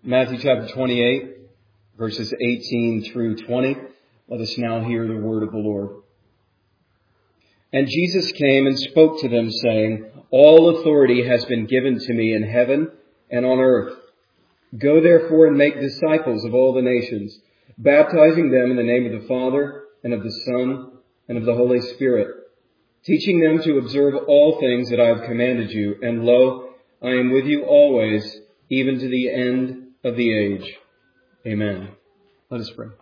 Matthew chapter 28, verses 18 through 20. Let us now hear the word of the Lord. And Jesus came and spoke to them, saying, All authority has been given to me in heaven and on earth. Go therefore and make disciples of all the nations, baptizing them in the name of the Father and of the Son and of the Holy Spirit, teaching them to observe all things that I have commanded you. And lo, I am with you always, even to the end of the age. Amen. Let us pray.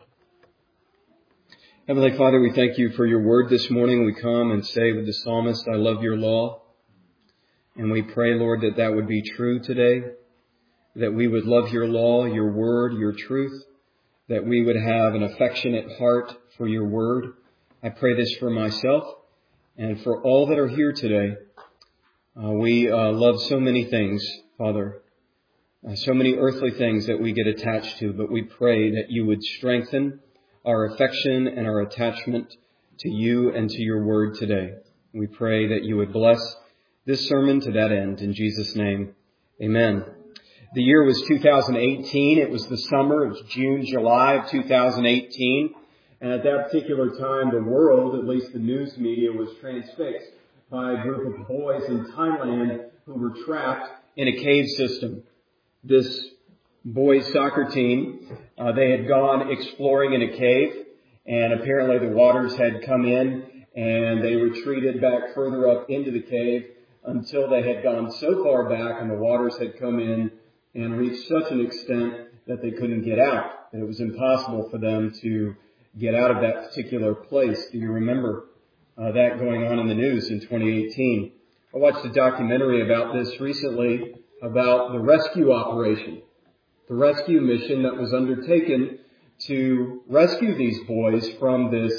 Heavenly Father, we thank you for your word this morning. We come and say with the psalmist, I love your law. And we pray, Lord, that that would be true today, that we would love your law, your word, your truth, that we would have an affectionate heart for your word. I pray this for myself and for all that are here today. We love so many things, Father. So many earthly things that we get attached to, but we pray that you would strengthen our affection and our attachment to you and to your word today. We pray that you would bless this sermon to that end. In Jesus' name, amen. The year was 2018. It was the summer. It was June, July of 2018. And at that particular time, the world, at least the news media, was transfixed by a group of boys in Thailand who were trapped in a cave system. This boys' soccer team, they had gone exploring in a cave, and apparently the waters had come in, and they retreated back further up into the cave until they had gone so far back and the waters had come in and reached such an extent that they couldn't get out. And it was impossible for them to get out of that particular place. Do you remember that going on in the news in 2018? I watched a documentary about this recently, about the rescue operation, the rescue mission that was undertaken to rescue these boys from this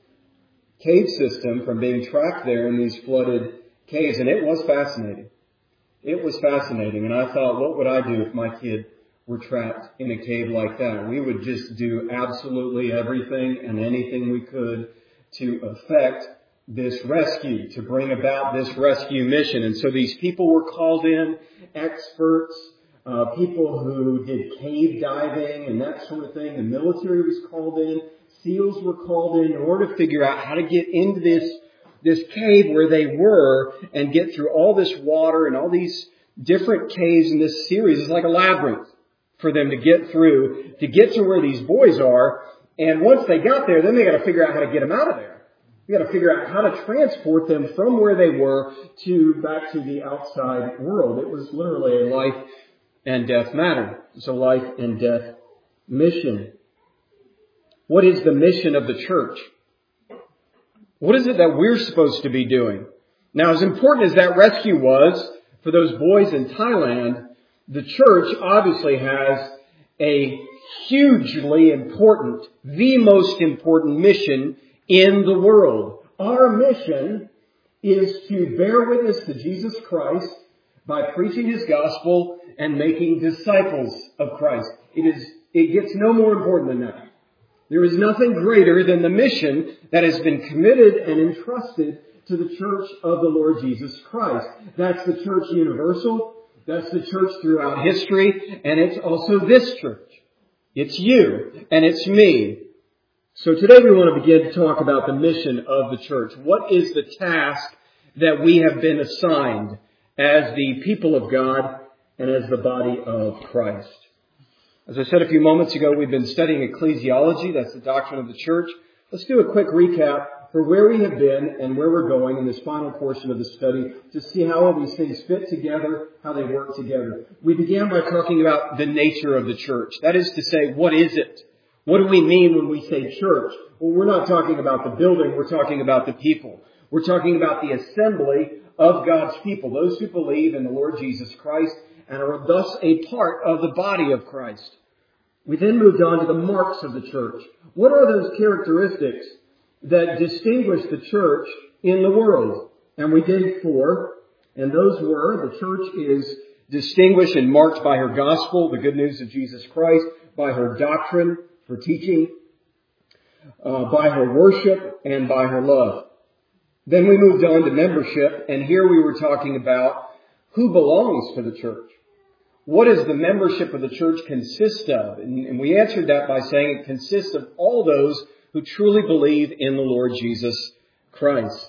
cave system, from being trapped there in these flooded caves. And it was fascinating. It was fascinating. And I thought, what would I do if my kid were trapped in a cave like that? We would just do absolutely everything and anything we could to affect this rescue, to bring about this rescue mission. And so these people were called in, experts, people who did cave diving and that sort of thing. The military was called in. SEALs were called in order to figure out how to get into this cave where they were and get through all this water and all these different caves in this series. It's like a labyrinth for them to get through, to get to where these boys are. And once they got there, then they got to figure out how to get them out of there. You got to figure out how to transport them from where they were back to the outside world. It was literally a life and death matter. It's a life and death mission. What is the mission of the church? What is it that we're supposed to be doing? Now, as important as that rescue was for those boys in Thailand, the church obviously has a hugely important, the most important mission in the world. Our mission is to bear witness to Jesus Christ by preaching His gospel and making disciples of Christ. It gets no more important than that. There is nothing greater than the mission that has been committed and entrusted to the church of the Lord Jesus Christ. That's the church universal. That's the church throughout history. And it's also this church. It's you and it's me. So today we want to begin to talk about the mission of the church. What is the task that we have been assigned as the people of God and as the body of Christ? As I said a few moments ago, we've been studying ecclesiology. That's the doctrine of the church. Let's do a quick recap for where we have been and where we're going in this final portion of the study to see how all these things fit together, how they work together. We began by talking about the nature of the church. That is to say, what is it? What do we mean when we say church? Well, we're not talking about the building. We're talking about the people. We're talking about the assembly of God's people, those who believe in the Lord Jesus Christ and are thus a part of the body of Christ. We then moved on to the marks of the church. What are those characteristics that distinguish the church in the world? And we gave 4, and those were: the church is distinguished and marked by her gospel, the good news of Jesus Christ, by her doctrine, for teaching, by her worship, and by her love. Then we moved on to membership, and here we were talking about who belongs to the church. what does the membership of the church consist of? And we answered that by saying it consists of all those who truly believe in the Lord Jesus Christ.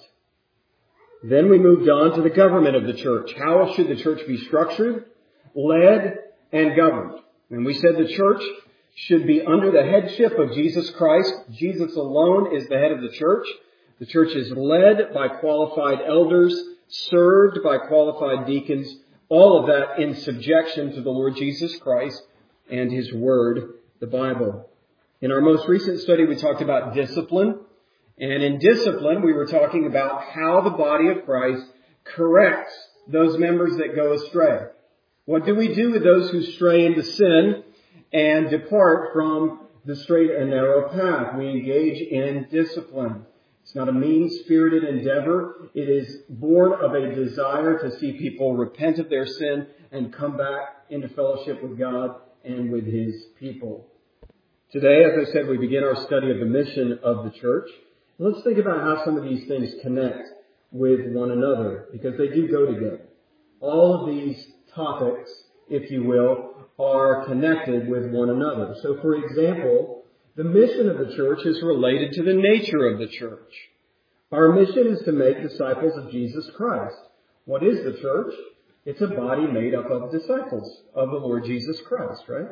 Then we moved on to the government of the church. How should the church be structured, led, and governed? And we said the church should be under the headship of Jesus Christ. Jesus alone is the head of the church. The church is led by qualified elders, served by qualified deacons, all of that in subjection to the Lord Jesus Christ and His Word, the Bible. In our most recent study, we talked about discipline. And in discipline, we were talking about how the body of Christ corrects those members that go astray. What do we do with those who stray into sin and depart from the straight and narrow path? We engage in discipline. It's not a mean-spirited endeavor. It is born of a desire to see people repent of their sin and come back into fellowship with God and with His people. Today, as I said, we begin our study of the mission of the church. Let's think about how some of these things connect with one another, because they do go together. All of these topics, if you will, are connected with one another. So, for example, the mission of the church is related to the nature of the church. Our mission is to make disciples of Jesus Christ. What is the church? It's a body made up of disciples of the Lord Jesus Christ, right?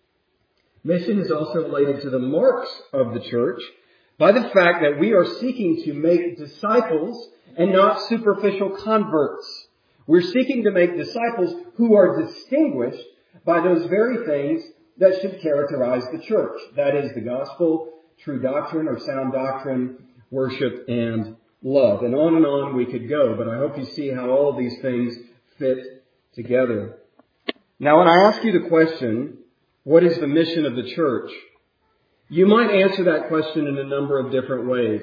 Mission is also related to the marks of the church by the fact that we are seeking to make disciples and not superficial converts. We're seeking to make disciples who are distinguished by those very things that should characterize the church. That is the gospel, true doctrine or sound doctrine, worship, and love. And on we could go, but I hope you see how all of these things fit together. Now, when I ask you the question, what is the mission of the church? You might answer that question in a number of different ways.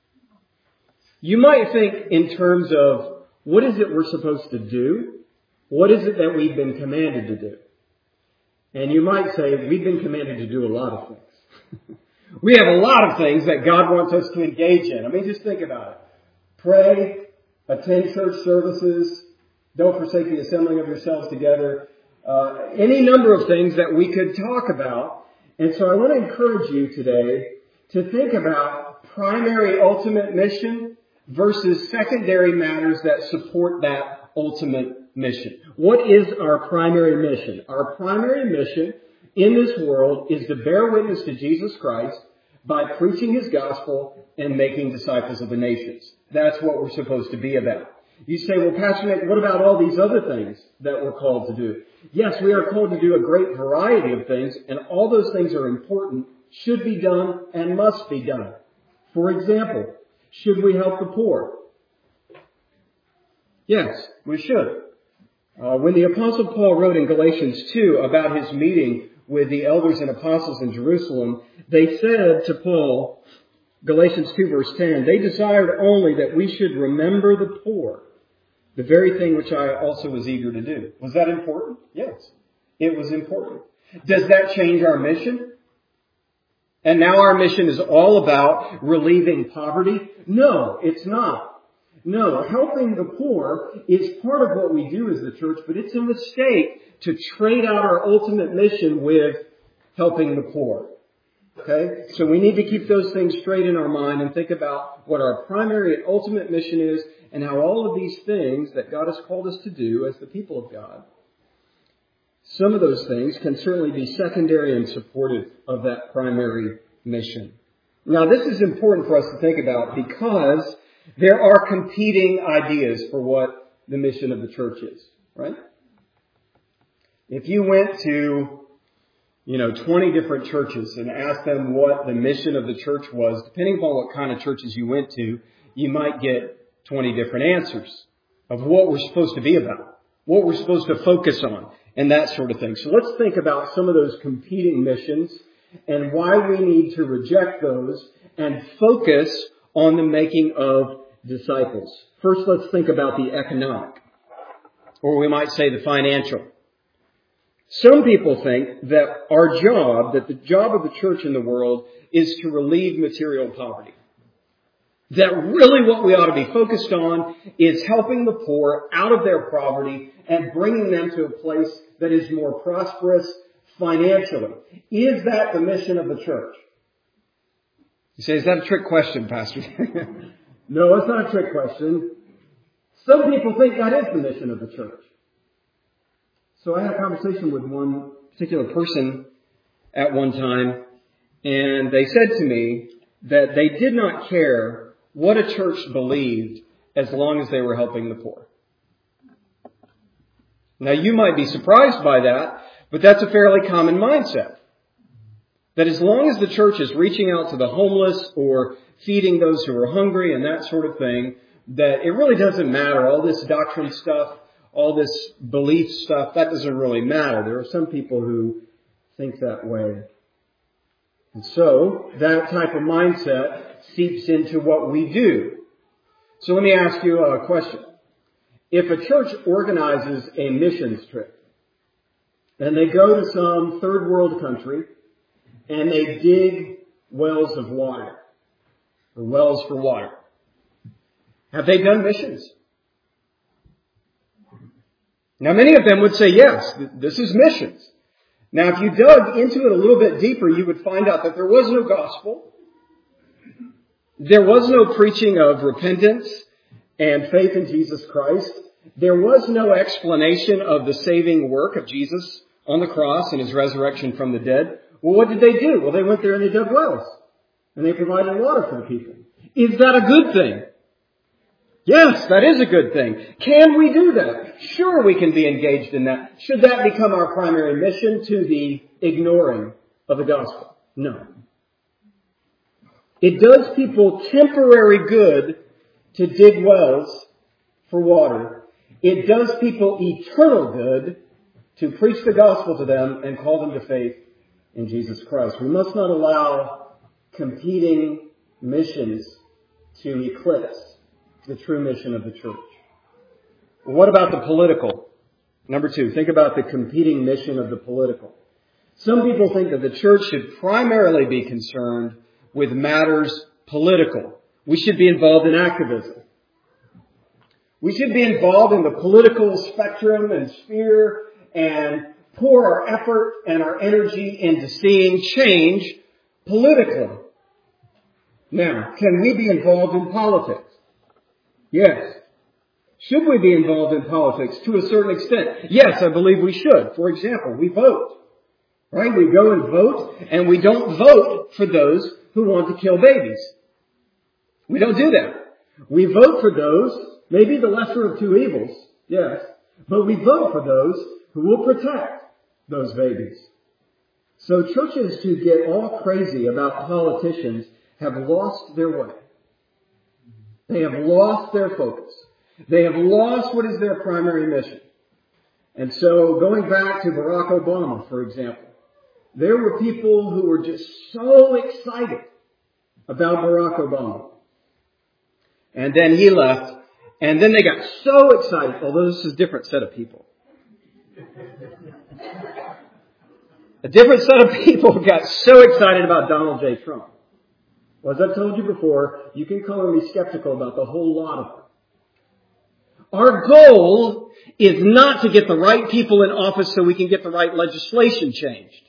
You might think in terms of, what is it we're supposed to do? What is it that we've been commanded to do? And you might say, we've been commanded to do a lot of things. We have a lot of things that God wants us to engage in. I mean, just think about it. Pray, attend church services, don't forsake the assembling of yourselves together. Any number of things that we could talk about. And so I want to encourage you today to think about primary ultimate mission versus secondary matters that support that ultimate mission. What is our primary mission? Our primary mission in this world is to bear witness to Jesus Christ by preaching His gospel and making disciples of the nations. That's what we're supposed to be about. You say, well, Pastor Nick, what about all these other things that we're called to do? Yes, we are called to do a great variety of things, and all those things are important, should be done, and must be done. For example, should we help the poor? Yes, we should. When the Apostle Paul wrote in Galatians 2 about his meeting with the elders and apostles in Jerusalem, they said to Paul, Galatians 2 verse 10, they desired only that we should remember the poor, the very thing which I also was eager to do. Was that important? Yes, it was important. Does that change our mission? And now our mission is all about relieving poverty? No, it's not. No, helping the poor is part of what we do as the church, but it's a mistake to trade out our ultimate mission with helping the poor. Okay? So we need to keep those things straight in our mind and think about what our primary and ultimate mission is and how all of these things that God has called us to do as the people of God, some of those things can certainly be secondary and supportive of that primary mission. Now, this is important for us to think about because there are competing ideas for what the mission of the church is, right? If you went to 20 different churches and asked them what the mission of the church was, depending upon what kind of churches you went to, you might get 20 different answers of what we're supposed to be about, what we're supposed to focus on, and that sort of thing. So let's think about some of those competing missions and why we need to reject those and focus on the making of disciples. First, let's think about the economic, or we might say the financial. Some people think that the job of the church in the world is to relieve material poverty. That really what we ought to be focused on is helping the poor out of their poverty and bringing them to a place that is more prosperous financially. Is that the mission of the church? You say, is that a trick question, Pastor? No, it's not a trick question. Some people think that is the mission of the church. So I had a conversation with one particular person at one time, and they said to me that they did not care what a church believed as long as they were helping the poor. Now, you might be surprised by that, but that's a fairly common mindset. That as long as the church is reaching out to the homeless or feeding those who are hungry and that sort of thing, that it really doesn't matter. All this doctrine stuff, all this belief stuff, that doesn't really matter. There are some people who think that way. And so, that type of mindset seeps into what we do. So let me ask you a question. If a church organizes a missions trip, and they go to some third world country, and they dig wells of water, or wells for water, have they done missions? Now, many of them would say, yes, this is missions. Now, if you dug into it a little bit deeper, you would find out that there was no gospel. There was no preaching of repentance and faith in Jesus Christ. There was no explanation of the saving work of Jesus on the cross and his resurrection from the dead. Well, what did they do? Well, they went there and they dug wells. And they provided water for the people. Is that a good thing? Yes, that is a good thing. Can we do that? Sure, we can be engaged in that. Should that become our primary mission to the ignoring of the gospel? No. It does people temporary good to dig wells for water. It does people eternal good to preach the gospel to them and call them to faith in Jesus Christ. We must not allow competing missions to eclipse the true mission of the church. What about the political? Number 2, think about the competing mission of the political. Some people think that the church should primarily be concerned with matters political. We should be involved in activism. We should be involved in the political spectrum and sphere and pour our effort and our energy into seeing change politically. Now, can we be involved in politics? Yes. Should we be involved in politics to a certain extent? Yes, I believe we should. For example, we vote. Right? We go and vote, and we don't vote for those who want to kill babies. We don't do that. We vote for those, maybe the lesser of two evils, yes, but we vote for those who will protect those babies. So churches who get all crazy about politicians have lost their way. They have lost their focus. They have lost what is their primary mission. And so going back to Barack Obama, for example, there were people who were just so excited about Barack Obama. And then he left, and then they got so excited, although this is a different set of people. A different set of people got so excited about Donald J. Trump. Well, as I've told you before, you can color me skeptical about the whole lot of them. Our goal is not to get the right people in office so we can get the right legislation changed.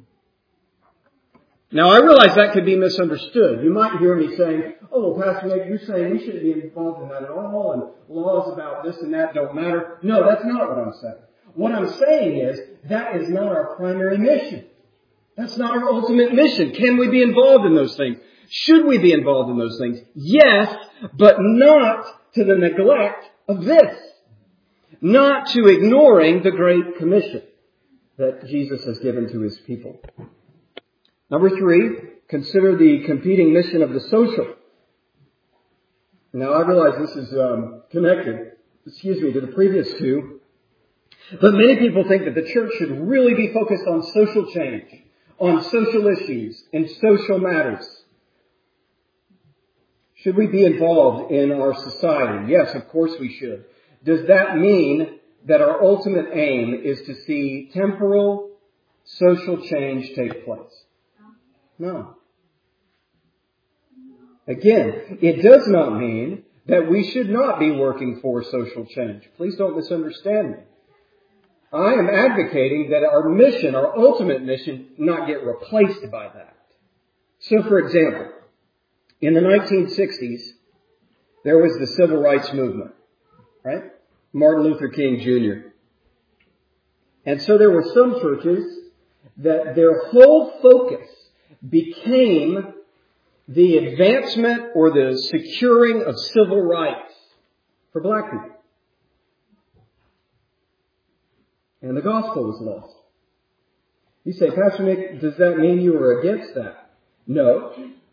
Now, I realize that could be misunderstood. You might hear me saying, oh, Pastor Nick, you're saying we shouldn't be involved in that at all, and laws about this and that don't matter. No, that's not what I'm saying. What I'm saying is that is not our primary mission. That's not our ultimate mission. Can we be involved in those things? Should we be involved in those things? Yes, but not to the neglect of this. Not to ignoring the Great Commission that Jesus has given to his people. Number 3, consider the competing mission of the social. Now, I realize this is connected, to the previous 2. But many people think that the church should really be focused on social change, on social issues, and social matters. Should we be involved in our society? Yes, of course we should. Does that mean that our ultimate aim is to see temporal social change take place? No. Again, it does not mean that we should not be working for social change. Please don't misunderstand me. I am advocating that our mission, our ultimate mission, not get replaced by that. So, for example, in the 1960s, there was the Civil Rights Movement, right? Martin Luther King Jr. And so there were some churches that their whole focus became the advancement or the securing of civil rights for black people. And the gospel was lost. You say, Pastor Nick, does that mean you were against that? No.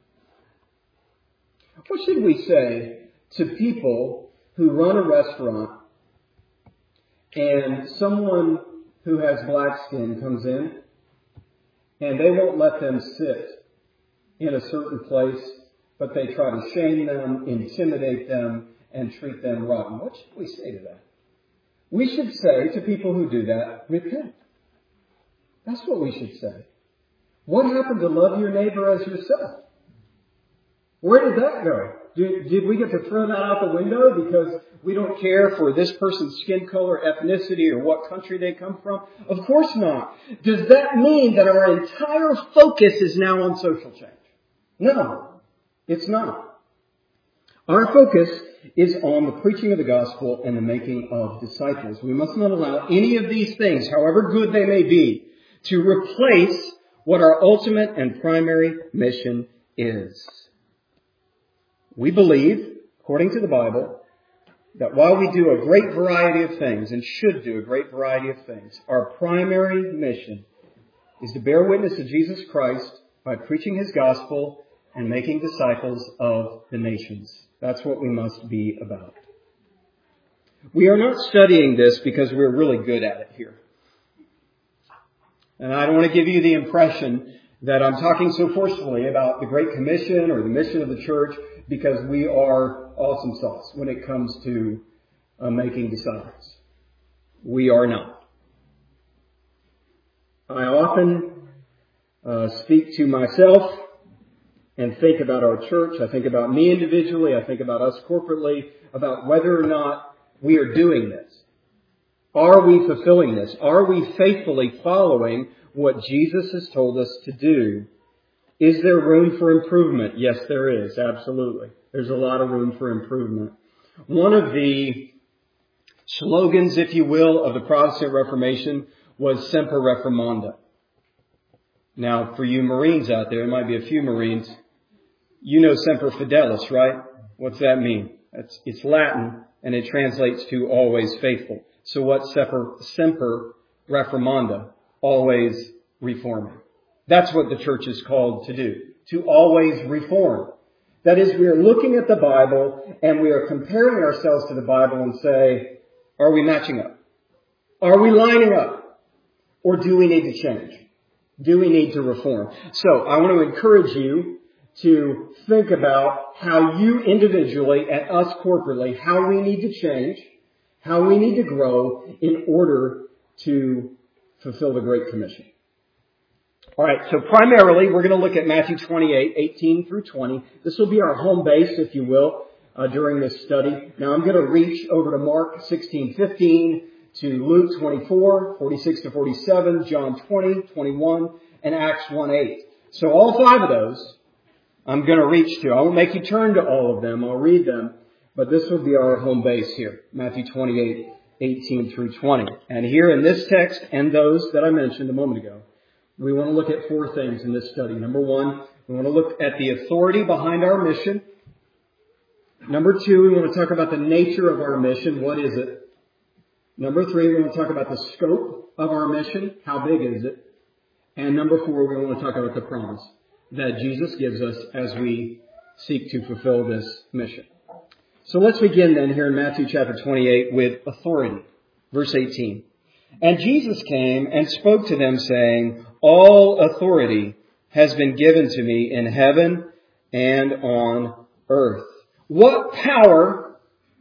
What should we say to people who run a restaurant and someone who has black skin comes in and they won't let them sit in a certain place, but they try to shame them, intimidate them, and treat them rotten? What should we say to that? We should say to people who do that, repent. That's what we should say. What happened to love your neighbor as yourself? Where did that go? Did we get to throw that out the window because we don't care for this person's skin color, ethnicity, or what country they come from? Of course not. Does that mean that our entire focus is now on social change? No, it's not. Our focus is on the preaching of the gospel and the making of disciples. We must not allow any of these things, however good they may be, to replace what our ultimate and primary mission is. We believe, according to the Bible, that while we do a great variety of things and should do a great variety of things, our primary mission is to bear witness to Jesus Christ by preaching His gospel and making disciples of the nations. That's what we must be about. We are not studying this because we're really good at it here. And I don't want to give you the impression that I'm talking so forcefully about the Great Commission or the mission of the church because we are awesome sauce when it comes to making disciples. We are not. I often speak to myself and think about our church. I think about me individually. I think about us corporately, about whether or not we are doing this. Are we fulfilling this? Are we faithfully following what Jesus has told us to do? Is there room for improvement? Yes, there is. Absolutely. There's a lot of room for improvement. One of the slogans, if you will, of the Protestant Reformation was Semper Reformanda. Now, for you Marines out there, there might be a few Marines, you know Semper Fidelis, right? What's that mean? It's Latin, and it translates to always faithful. So what's Semper Reformanda? Always reforming. That's what the church is called to do, to always reform. That is, we are looking at the Bible and we are comparing ourselves to the Bible and say, are we matching up? Are we lining up? Or do we need to change? Do we need to reform? So I want to encourage you to think about how you individually and us corporately, how we need to change, how we need to grow in order to fulfill the Great Commission. All right, so primarily we're going to look at Matthew 28, 18 through 20. This will be our home base, if you will, during this study. Now I'm going to reach over to Mark 16, 15, to Luke 24, 46 to 47, John 20, 21, and Acts 1, 8. So all five of those I'm going to reach to. I won't make you turn to all of them. I'll read them. But this will be our home base here. Matthew 28, 18 through 20. And here in this text and those that I mentioned a moment ago, we want to look at four things in this study. Number one, we want to look at the authority behind our mission. Number two, we want to talk about the nature of our mission. What is it? Number three, we want to talk about the scope of our mission. How big is it? And number four, we want to talk about the promise that Jesus gives us as we seek to fulfill this mission. So let's begin then here in Matthew chapter 28 with authority. Verse 18. And Jesus came and spoke to them, saying, all authority has been given to me in heaven and on earth. What power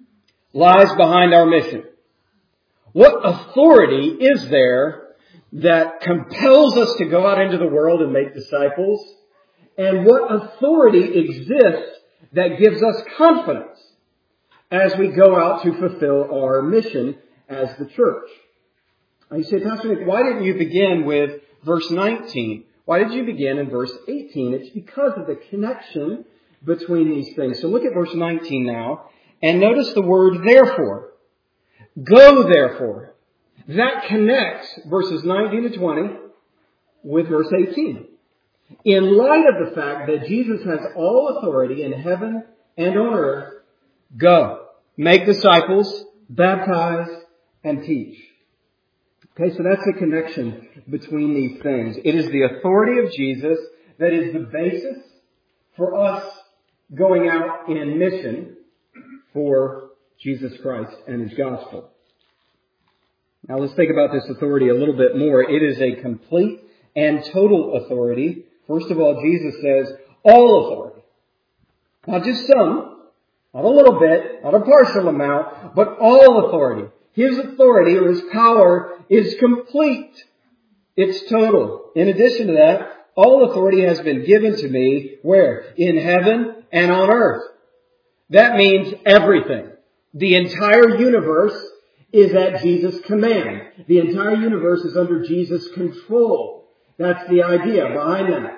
lies behind our mission? What authority is there that compels us to go out into the world and make disciples? And what authority exists that gives us confidence as we go out to fulfill our mission as the church. You say, Pastor Nick, why didn't you begin with verse 19? Why did you begin in verse 18? It's because of the connection between these things. So look at verse 19 now, and notice the word therefore. Go therefore. That connects verses 19 to 20 with verse 18. In light of the fact that Jesus has all authority in heaven and on earth, go. Make disciples, baptize, and teach. Okay, so that's the connection between these things. It is the authority of Jesus that is the basis for us going out in mission for Jesus Christ and His gospel. Now let's think about this authority a little bit more. It is a complete and total authority. First of all, Jesus says all authority. Not just some, not a little bit, not a partial amount, but all authority. His authority or His power is complete. It's total. In addition to that, all authority has been given to me, where? In heaven and on earth. That means everything. The entire universe is at Jesus' command. The entire universe is under Jesus' control. That's the idea behind that.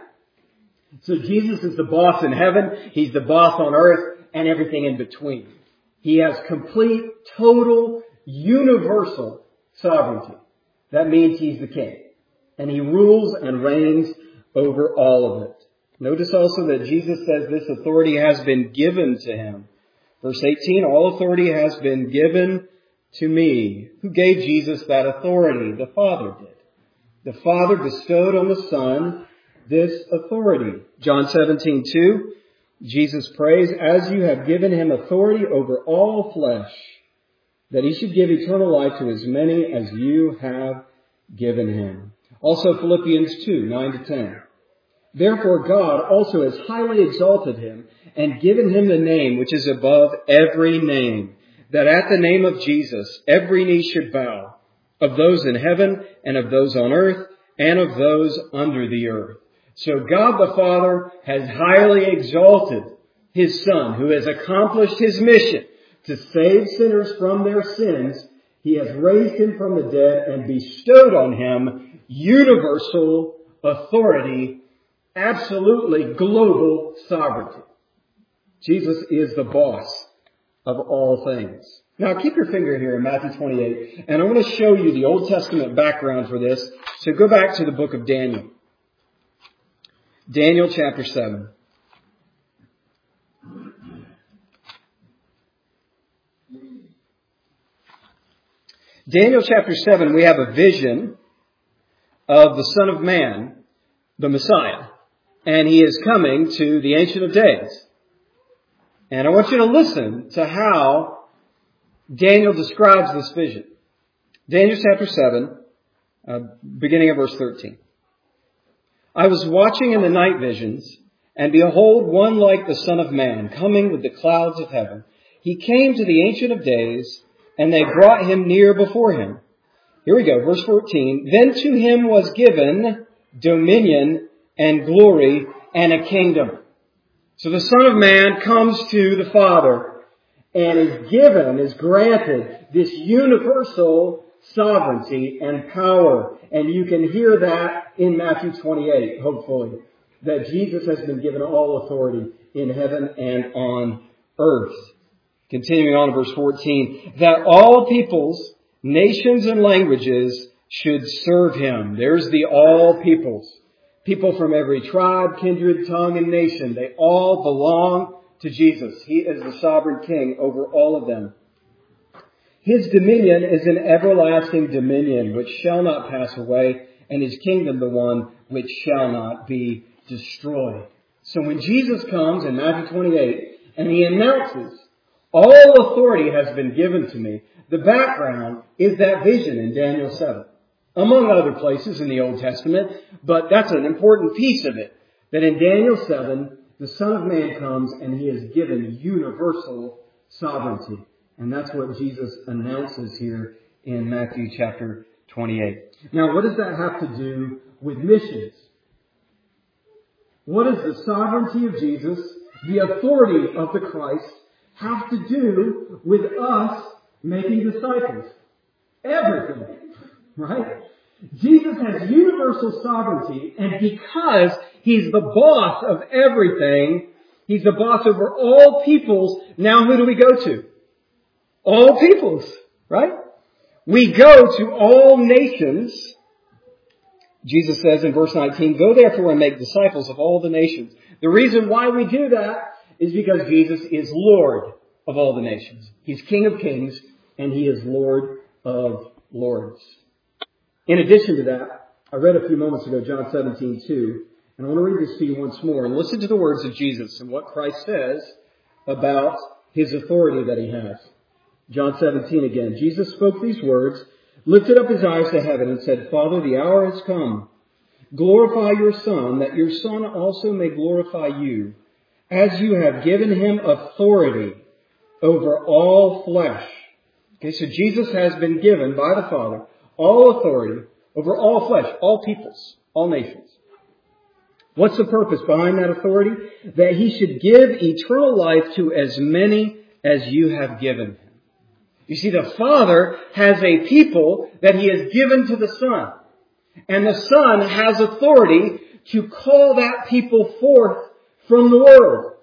So Jesus is the boss in heaven, He's the boss on earth, and everything in between. He has complete, total, universal sovereignty. That means He's the king. And He rules and reigns over all of it. Notice also that Jesus says this authority has been given to Him. Verse 18, all authority has been given to me. Who gave Jesus that authority? The Father did. The Father bestowed on the Son this authority. John 17:2, Jesus prays, as you have given Him authority over all flesh, that He should give eternal life to as many as you have given Him. Also Philippians 2:9-10. Therefore God also has highly exalted Him and given Him the name which is above every name, that at the name of Jesus every knee should bow, of those in heaven and of those on earth and of those under the earth. So God the Father has highly exalted His Son, who has accomplished His mission to save sinners from their sins. He has raised Him from the dead and bestowed on Him universal authority, absolutely global sovereignty. Jesus is the boss of all things. Now keep your finger here in Matthew 28, and I want to show you the Old Testament background for this. So go back to the book of Daniel. Daniel chapter 7. Daniel chapter 7, we have a vision of the Son of Man, the Messiah. And He is coming to the Ancient of Days. And I want you to listen to how Daniel describes this vision. Daniel chapter 7, beginning of verse 13. I was watching in the night visions, and behold, one like the Son of Man, coming with the clouds of heaven. He came to the Ancient of Days, and they brought Him near before Him. Here we go, verse 14. Then to Him was given dominion and glory and a kingdom. So the Son of Man comes to the Father and is granted this universal sovereignty and power. And you can hear that in Matthew 28, hopefully, that Jesus has been given all authority in heaven and on earth. Continuing on in verse 14, that all peoples, nations, and languages should serve Him. There's the all peoples. People from every tribe, kindred, tongue, and nation. They all belong to Jesus. He is the sovereign King over all of them. His dominion is an everlasting dominion which shall not pass away, and His kingdom the one which shall not be destroyed. So when Jesus comes in Matthew 28 and He announces, all authority has been given to me, the background is that vision in Daniel 7. Among other places in the Old Testament, but that's an important piece of it. That in Daniel 7, the Son of Man comes and He is given universal sovereignty. And that's what Jesus announces here in Matthew chapter 28. Now, what does that have to do with missions? What is the sovereignty of Jesus the authority of the Christ have to do with us making disciples? Everything. Right? Jesus has universal sovereignty, and because He's the boss of everything, He's the boss over all peoples. Now who do we go to? All peoples. Right? We go to all nations. Jesus says in verse 19, "Go therefore and make disciples of all the nations." The reason why we do that is because Jesus is Lord of all the nations. He's King of kings and He is Lord of lords. In addition to that, I read a few moments ago John 17:2, and I want to read this to you once more and listen to the words of Jesus and what Christ says about His authority that He has. John 17 again. Jesus spoke these words, lifted up His eyes to heaven and said, "Father, the hour has come. Glorify your Son, that your Son also may glorify you, as you have given Him authority over all flesh." Okay, so Jesus has been given by the Father all authority over all flesh, all peoples, all nations. What's the purpose behind that authority? That He should give eternal life to as many as you have given Him. You see, the Father has a people that He has given to the Son. And the Son has authority to call that people forth from the world.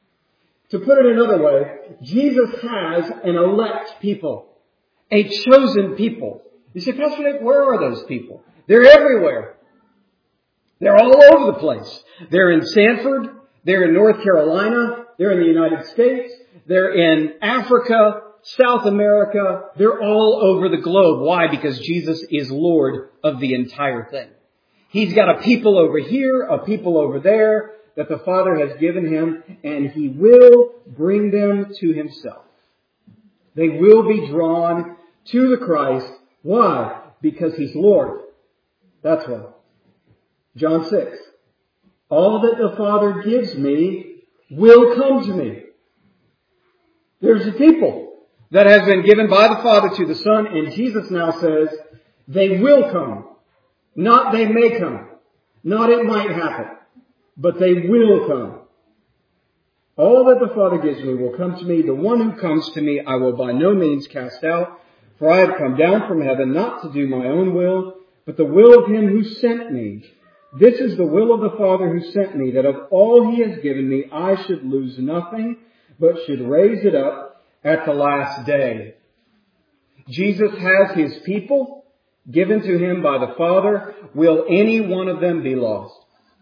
To put it another way, Jesus has an elect people, a chosen people. You say, "Pastor Nick, where are those people?" They're everywhere. They're all over the place. They're in Sanford. They're in North Carolina. They're in the United States. They're in Africa, South America. They're all over the globe. Why? Because Jesus is Lord of the entire thing. He's got a people over here, a people over there that the Father has given Him, and He will bring them to Himself. They will be drawn to the Christ. Why? Because He's Lord. That's why. John 6. "All that the Father gives me will come to me." There's a people that has been given by the Father to the Son, and Jesus now says, they will come. Not they may come. Not it might happen. But they will come. "All that the Father gives me will come to me. The one who comes to me I will by no means cast out. For I have come down from heaven not to do my own will, but the will of Him who sent me. This is the will of the Father who sent me, that of all He has given me I should lose nothing, but should raise it up at the last day." Jesus has His people given to Him by the Father. Will any one of them be lost?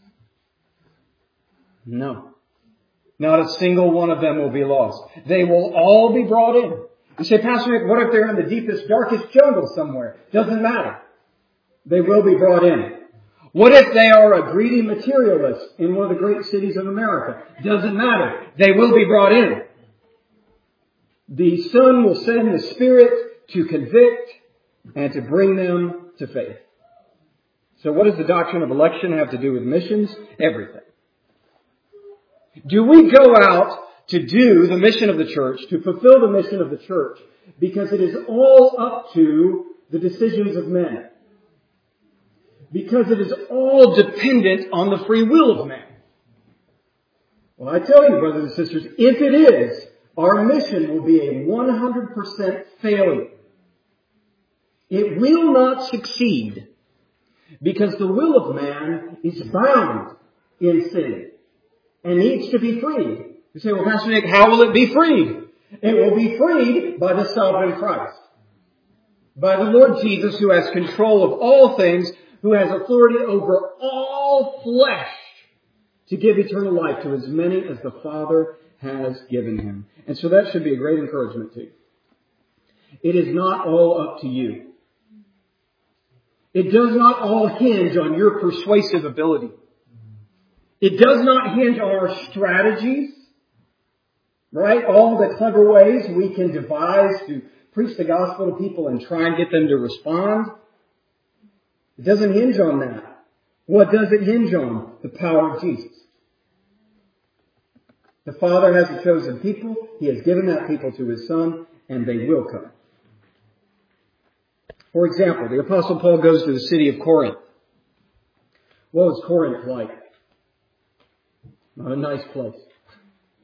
No. Not a single one of them will be lost. They will all be brought in. You say, "Pastor Nick, what if they're in the deepest, darkest jungle somewhere?" Doesn't matter. They will be brought in. What if they are a greedy materialist in one of the great cities of America? Doesn't matter. They will be brought in. The Son will send the Spirit to convict and to bring them to faith. So what does the doctrine of election have to do with missions? Everything. Do we go out to do the mission of the church, to fulfill the mission of the church, because it is all up to the decisions of men? Because it is all dependent on the free will of man? Well, I tell you, brothers and sisters, if it is, our mission will be a 100% failure. It will not succeed because the will of man is bound in sin and needs to be freed. You say, "Well, Pastor Nick, how will it be freed?" It will be freed by the sovereign Christ. By the Lord Jesus, who has control of all things, who has authority over all flesh to give eternal life to as many as the Father has given Him. And so that should be a great encouragement to you. It is not all up to you. It does not all hinge on your persuasive ability. It does not hinge on our strategies, right? All the clever ways we can devise to preach the gospel to people and try and get them to respond. It doesn't hinge on that. What does it hinge on? The power of Jesus. The Father has a chosen people. He has given that people to His Son, and they will come. For example, the Apostle Paul goes to the city of Corinth. What was Corinth like? Not a nice place.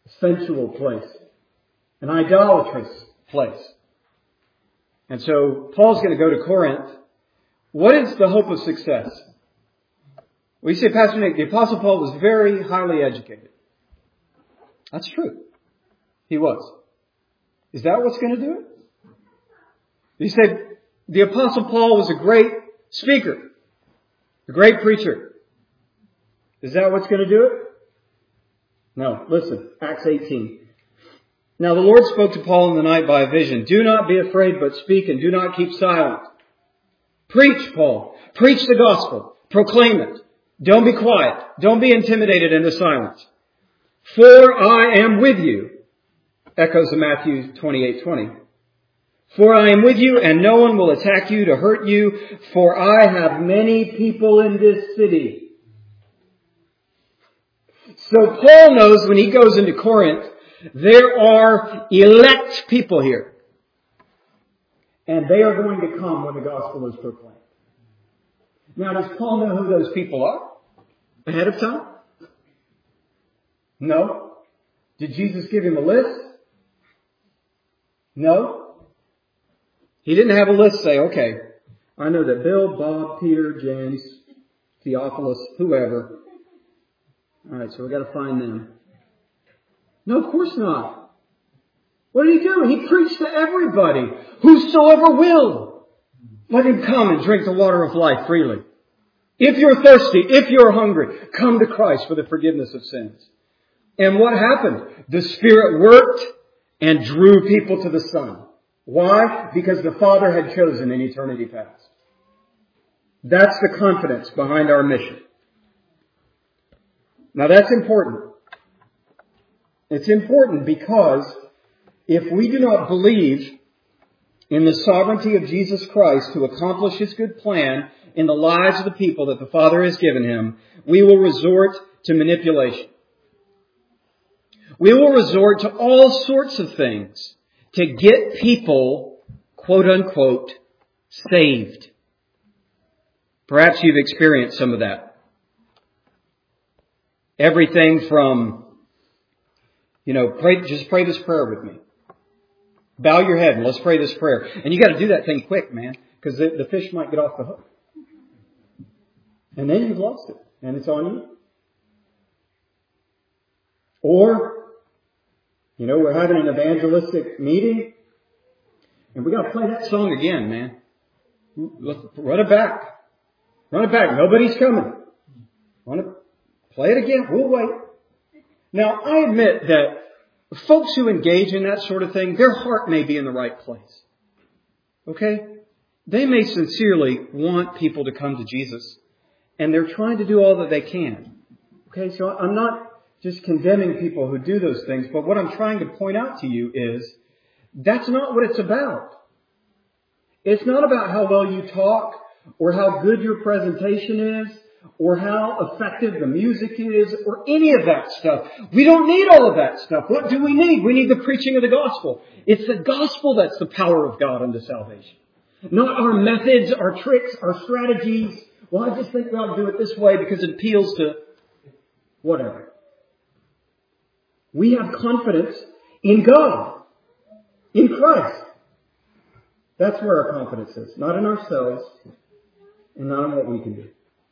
a sensual place, an idolatrous place. And so Paul's going to go to Corinth. What is the hope of success? Well, you say, Pastor Nick, the Apostle Paul was very highly educated. That's true. He was. Is that what's going to do it? You say, the Apostle Paul was a great speaker, a great preacher. Is that what's going to do it? No. Listen, Acts 18. Now the Lord spoke to Paul in the night by a vision. Do not be afraid, but speak, and do not keep silent. Preach, Paul. Preach the gospel. Proclaim it. Don't be quiet. Don't be intimidated into silence. For I am with you. Echoes of Matthew 28:20. For I am with you, and no one will attack you to hurt you, for I have many people in this city. So Paul knows when he goes into Corinth, there are elect people here. And they are going to come when the gospel is proclaimed. Now, does Paul know who those people are ahead of time? No. Did Jesus give him a list? No. He didn't have a list say, okay, I know that Bill, Bob, Peter, James, Theophilus, whoever. All right, so we've got to find them. No, of course not. What did he do? He preached to everybody. Whosoever will, let him come and drink the water of life freely. If you're thirsty, if you're hungry, come to Christ for the forgiveness of sins. And what happened? The Spirit worked and drew people to the Son. Why? Because the Father had chosen in eternity past. That's the confidence behind our mission. Now that's important. It's important because if we do not believe in the sovereignty of Jesus Christ to accomplish His good plan in the lives of the people that the Father has given Him, we will resort to manipulation. We will resort to all sorts of things to get people, quote unquote, saved. Perhaps you've experienced some of that. Everything from, just pray this prayer with me. Bow your head and let's pray this prayer. And you got to do that thing quick, man, because the fish might get off the hook. And then you've lost it, and it's on you. Or, we're having an evangelistic meeting, and we got to play that song again, man. Run it back. Run it back. Nobody's coming. Want to play it again? We'll wait. Now, I admit that folks who engage in that sort of thing, their heart may be in the right place. Okay? They may sincerely want people to come to Jesus, and they're trying to do all that they can. Okay? So I'm not just condemning people who do those things, but what I'm trying to point out to you is that's not what it's about. It's not about how well you talk or how good your presentation is or how effective the music is or any of that stuff. We don't need all of that stuff. What do we need? We need the preaching of the gospel. It's the gospel that's the power of God unto salvation. Not our methods, our tricks, our strategies. Well, I just think we ought to do it this way because it appeals to whatever. We have confidence in God, in Christ. That's where our confidence is. Not in ourselves and not in what we can do.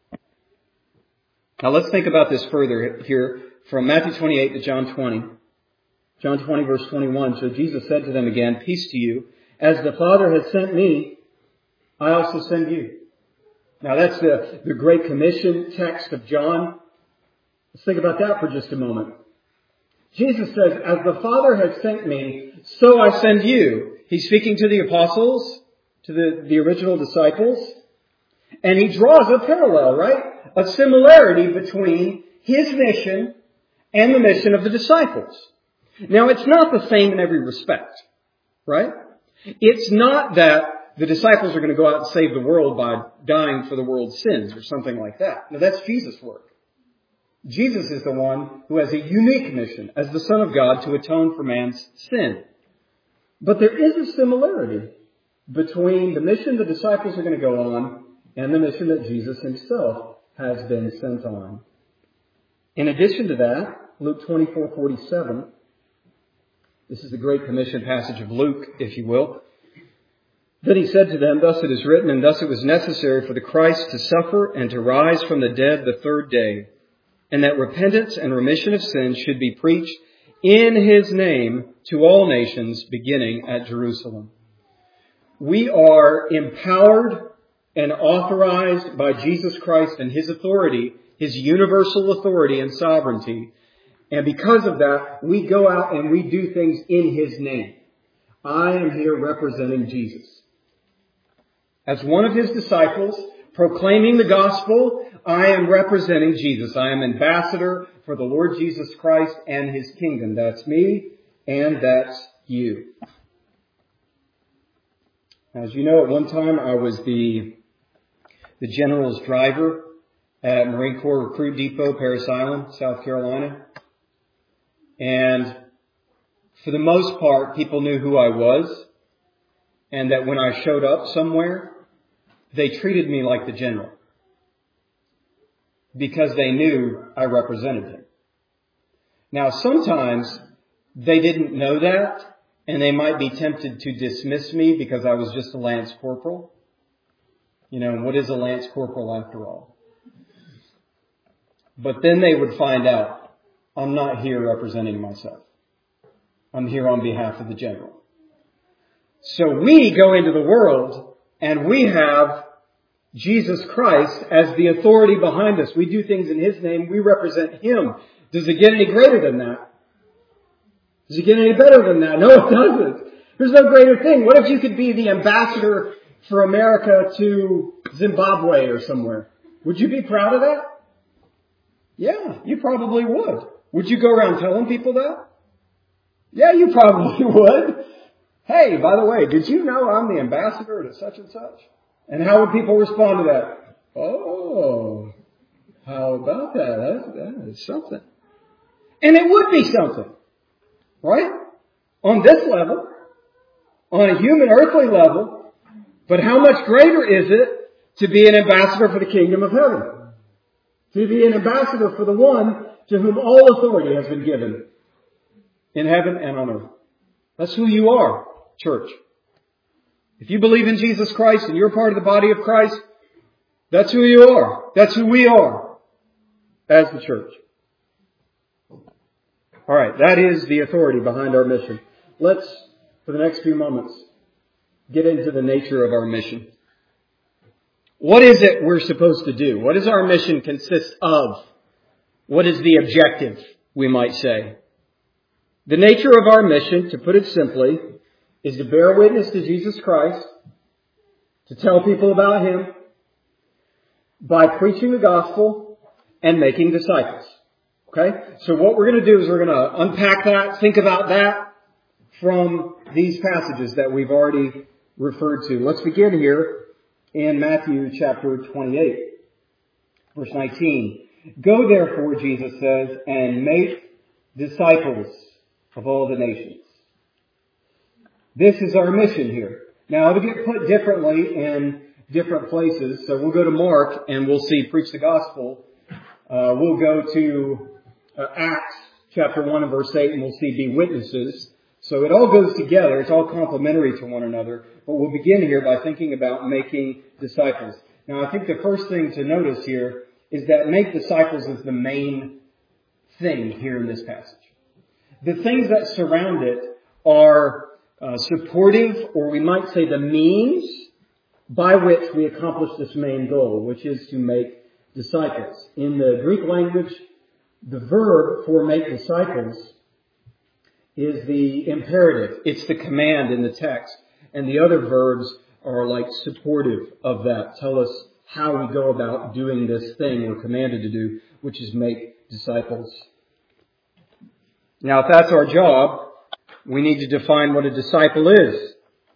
Now let's think about this further here from Matthew 28 to John 20. John 20 verse 21. So Jesus said to them again, peace to you. As the Father has sent me, I also send you. Now that's the Great Commission text of John. Let's think about that for just a moment. Jesus says, as the Father has sent me, so I send you. He's speaking to the apostles, to the original disciples. And he draws a parallel, right? A similarity between his mission and the mission of the disciples. Now, it's not the same in every respect, right? It's not that the disciples are going to go out and save the world by dying for the world's sins or something like that. No, that's Jesus' work. Jesus is the one who has a unique mission as the Son of God to atone for man's sin. But there is a similarity between the mission the disciples are going to go on and the mission that Jesus himself has been sent on. In addition to that, Luke 24:47, This is the Great Commission passage of Luke, if you will. Then he said to them, "Thus it is written, and thus it was necessary for the Christ to suffer and to rise from the dead the third day, and that repentance and remission of sins should be preached in His name to all nations, beginning at Jerusalem." We are empowered and authorized by Jesus Christ and His authority, His universal authority and sovereignty. And because of that, we go out and we do things in His name. I am here representing Jesus. As one of His disciples, proclaiming the gospel, I am representing Jesus. I am ambassador for the Lord Jesus Christ and His kingdom. That's me, and that's you. As you know, at one time I was the general's driver at Marine Corps Recruit Depot, Parris Island, South Carolina. And for the most part, people knew who I was, and that when I showed up somewhere, they treated me like the general because they knew I represented him. Now, sometimes they didn't know that, and they might be tempted to dismiss me because I was just a lance corporal. You know, what is a lance corporal after all? But then they would find out I'm not here representing myself. I'm here on behalf of the general. So we go into the world and we have Jesus Christ as the authority behind us. We do things in His name. We represent Him. Does it get any greater than that? Does it get any better than that? No, it doesn't. There's no greater thing. What if you could be the ambassador for America to Zimbabwe or somewhere? Would you be proud of that? Yeah, you probably would. Would you go around telling people that? Yeah, you probably would. Hey, by the way, did you know I'm the ambassador to such and such? And how would people respond to that? Oh, how about that? That is something. And it would be something. Right? On this level. On a human earthly level. But how much greater is it to be an ambassador for the kingdom of heaven? To be an ambassador for the one to whom all authority has been given in heaven and on earth. That's who you are, church. If you believe in Jesus Christ and you're part of the body of Christ, that's who you are. That's who we are as the church. All right, that is the authority behind our mission. Let's, for the next few moments, get into the nature of our mission. What is it we're supposed to do? What does our mission consist of? What is the objective, we might say? The nature of our mission, to put it simply, is to bear witness to Jesus Christ, to tell people about Him, by preaching the gospel and making disciples. Okay? So what we're going to do is we're going to unpack that, think about that from these passages that we've already referred to. Let's begin here in Matthew chapter 28, verse 19. Go therefore, Jesus says, and make disciples of all the nations. This is our mission here. Now, it'll get put differently in different places. So we'll go to Mark and we'll see preach the gospel. We'll go to Acts chapter 1 and verse 8 and we'll see be witnesses. So it all goes together. It's all complementary to one another. But we'll begin here by thinking about making disciples. Now, I think the first thing to notice here is that make disciples is the main thing here in this passage. The things that surround it are supportive, or we might say the means by which we accomplish this main goal, which is to make disciples. In the Greek language, the verb for make disciples is the imperative. It's the command in the text. And the other verbs are like supportive of that. Tell us how we go about doing this thing we're commanded to do, which is make disciples. Now, if that's our job, we need to define what a disciple is.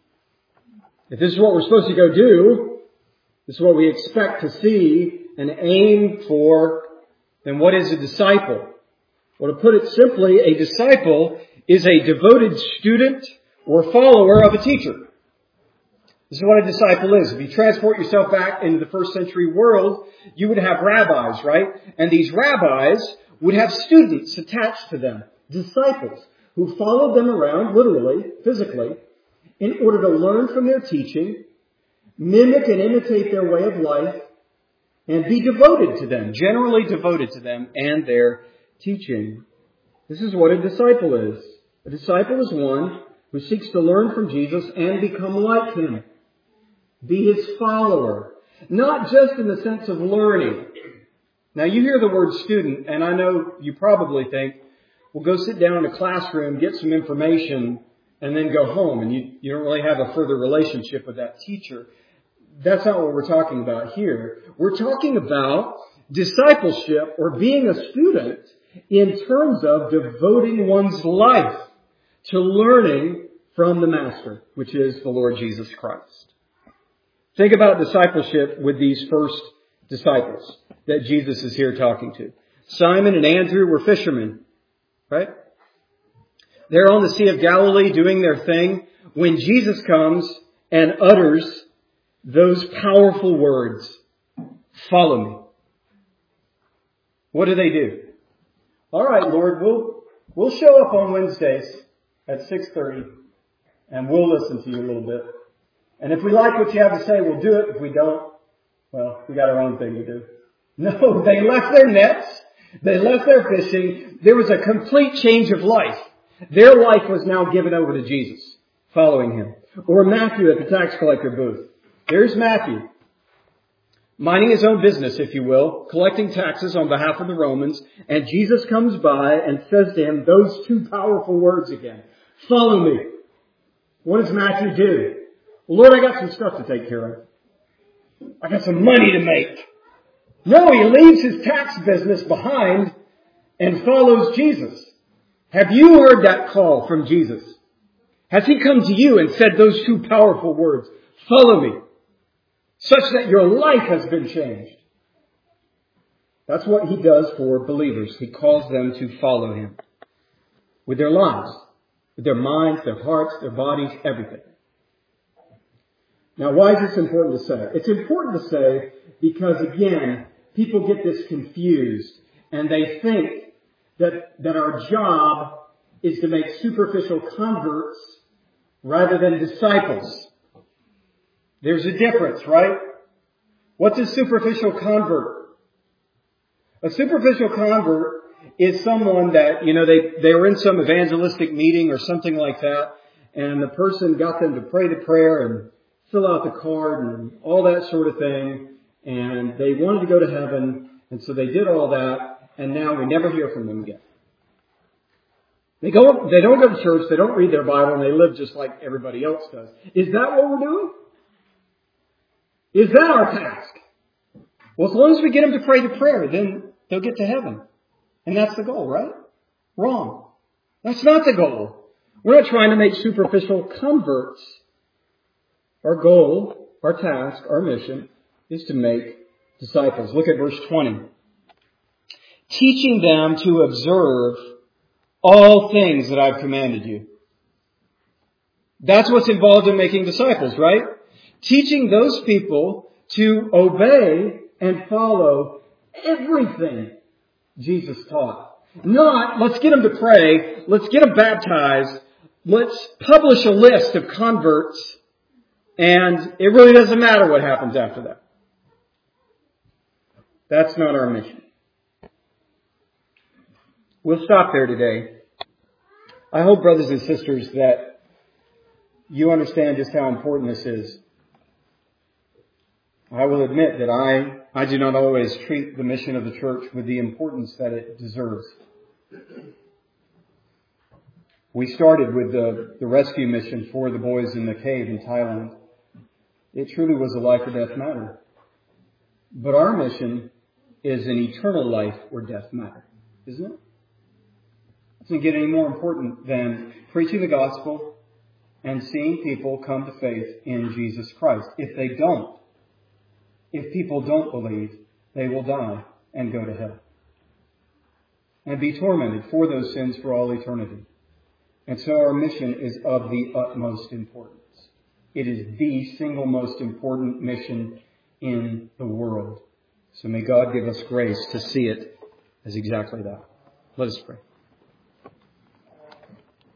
If this is what we're supposed to go do, this is what we expect to see and aim for, then what is a disciple? Well, to put it simply, a disciple is a devoted student or follower of a teacher. This is what a disciple is. If you transport yourself back into the first century world, you would have rabbis, right? And these rabbis would have students attached to them, disciples, who followed them around, literally, physically, in order to learn from their teaching, mimic and imitate their way of life, and be devoted to them, generally devoted to them and their teaching. This is what a disciple is. A disciple is one who seeks to learn from Jesus and become like Him. Be His follower. Not just in the sense of learning. Now you hear the word student, and I know you probably think, well, go sit down in a classroom, get some information, and then go home. And you don't really have a further relationship with that teacher. That's not what we're talking about here. We're talking about discipleship or being a student in terms of devoting one's life to learning from the Master, which is the Lord Jesus Christ. Think about discipleship with these first disciples that Jesus is here talking to. Simon and Andrew were fishermen, right? They're on the Sea of Galilee doing their thing when Jesus comes and utters those powerful words, "Follow me." What do? All right, Lord, we'll show up on Wednesdays at 6:30 and we'll listen to you a little bit. And if we like what you have to say, we'll do it. If we don't, well, we got our own thing to do. No, they left their nets. They left their fishing. There was a complete change of life. Their life was now given over to Jesus, following Him. Or Matthew at the tax collector booth. There's Matthew, minding his own business, if you will, collecting taxes on behalf of the Romans. And Jesus comes by and says to him those two powerful words again. Follow me. What does Matthew do? Lord, I got some stuff to take care of. I got some money to make. No, he leaves his tax business behind and follows Jesus. Have you heard that call from Jesus? Has He come to you and said those two powerful words, follow me, such that your life has been changed? That's what He does for believers. He calls them to follow Him with their lives, with their minds, their hearts, their bodies, everything. Now, why is this important to say? It's important to say because, again, people get this confused and they think that our job is to make superficial converts rather than disciples. There's a difference, right? What's a superficial convert? A superficial convert is someone that, they were in some evangelistic meeting or something like that, and the person got them to pray the prayer and fill out the card and all that sort of thing, and they wanted to go to heaven, and so they did all that, and now we never hear from them again. They don't go to church, they don't read their Bible, and they live just like everybody else does. Is that what we're doing? Is that our task? Well, as long as we get them to pray the prayer, then they'll get to heaven. And that's the goal, right? Wrong. That's not the goal. We're not trying to make superficial converts. Our goal, our task, our mission is to make disciples. Look at verse 20. Teaching them to observe all things that I've commanded you. That's what's involved in making disciples, right? Teaching those people to obey and follow everything Jesus taught. Not, let's get them to pray, let's get them baptized, let's publish a list of converts, and it really doesn't matter what happens after that. That's not our mission. We'll stop there today. I hope, brothers and sisters, that you understand just how important this is. I will admit that I do not always treat the mission of the church with the importance that it deserves. We started with the rescue mission for the boys in the cave in Thailand. It truly was a life or death matter. But our mission is an eternal life or death matter, isn't it? It doesn't get any more important than preaching the gospel and seeing people come to faith in Jesus Christ. If people don't believe, they will die and go to hell and be tormented for those sins for all eternity. And so our mission is of the utmost importance. It is the single most important mission in the world. So may God give us grace to see it as exactly that. Let us pray.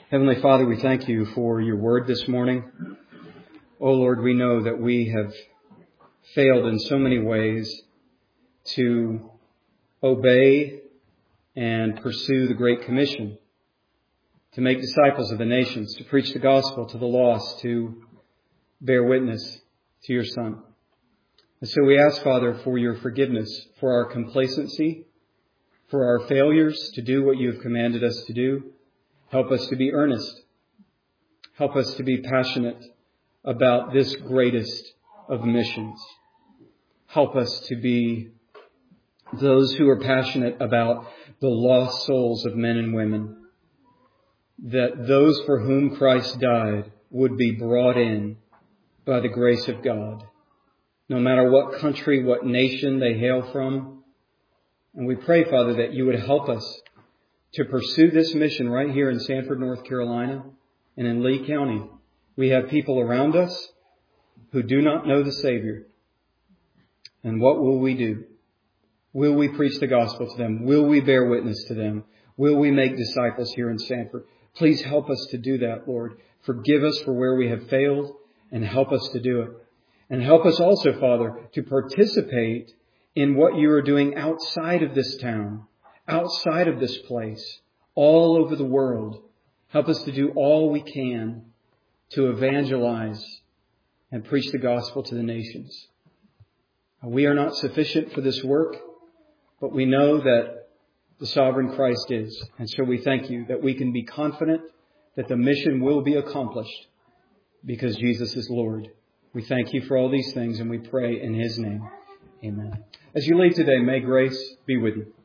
Heavenly Father, we thank you for your word this morning. Oh Lord, we know that we have failed in so many ways to obey and pursue the Great Commission, to make disciples of the nations, to preach the gospel to the lost, to bear witness to your Son. And so we ask, Father, for your forgiveness, for our complacency, for our failures to do what you have commanded us to do. Help us to be earnest. Help us to be passionate about this greatest of missions. Help us to be those who are passionate about the lost souls of men and women, that those for whom Christ died would be brought in by the grace of God, no matter what country, what nation they hail from. And we pray, Father, that you would help us to pursue this mission right here in Sanford, North Carolina, and in Lee County. We have people around us who do not know the Savior. And what will we do? Will we preach the gospel to them? Will we bear witness to them? Will we make disciples here in Sanford? Please help us to do that, Lord. Forgive us for where we have failed and help us to do it. And help us also, Father, to participate in what you are doing outside of this town, outside of this place, all over the world. Help us to do all we can to evangelize and preach the gospel to the nations. We are not sufficient for this work, but we know that the sovereign Christ is. And so we thank you that we can be confident that the mission will be accomplished because Jesus is Lord. We thank you for all these things and we pray in his name. Amen. As you leave today, may grace be with you.